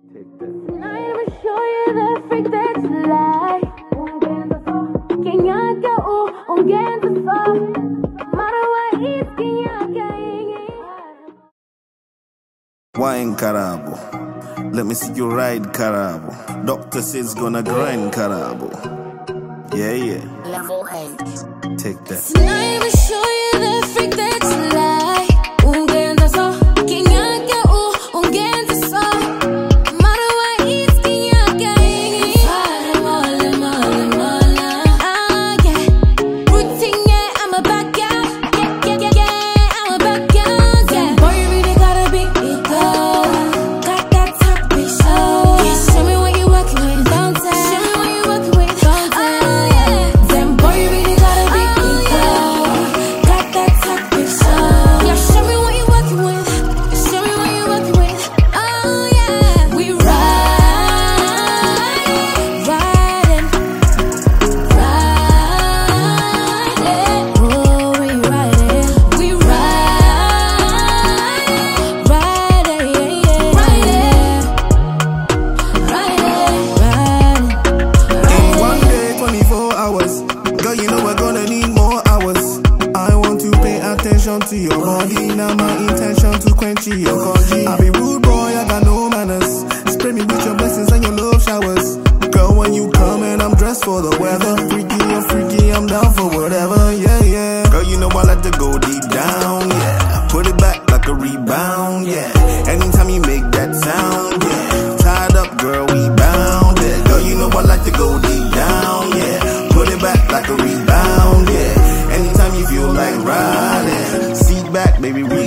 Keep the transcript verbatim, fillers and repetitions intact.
Take that. Tonight I'ma show you the freak that's like. Quem é que o um ganso só? Marawa is quem é que Wine Karabo, let me see you ride Karabo. Doctor says gonna grind Karabo. Yeah, yeah. Level eight. Take that. Tonight I'ma show you the freak that's like. Um ganso só. Quem é que o um ganso só? Marawa is quem é que Fala, mola, mola, mola. Ah, yeah. Routine, yeah, I'm a back out. Yeah, yeah, yeah, yeah, I'm a back out. Yeah. Boy, you really gotta be it go. Got that top big show. Yeah, show me what you working with. Don't tell. Show me what you working with. Don't tell. Oh, yeah. Damn, boy, you really gotta be it go. Got that top big show. Yeah, show me what you working with. Show me what you working with. Oh, yeah. We ride, riding, riding. Oh, we riding. We ride, riding, yeah, riding, riding, riding. In one day, twenty-four hours. Girl, you know we're gonna need more hours. I want to pay attention to your body. Now my intention to quench your congee. I be rude boy, I got no manners. Spray me with your blessings and your love showers. Girl, when you come and I'm dressed for the weather. Freaky, I'm freaky, I'm down for whatever. Yeah, yeah. Girl, you know I like to go deep down. Yeah, put it back like a rebound. Yeah, anytime you make that sound. Yeah, tied up, girl, we bound. Yeah, girl, you know I like to go deep down. Yeah, put it back like a rebound. Yeah, anytime you feel like riding, seat back, baby, we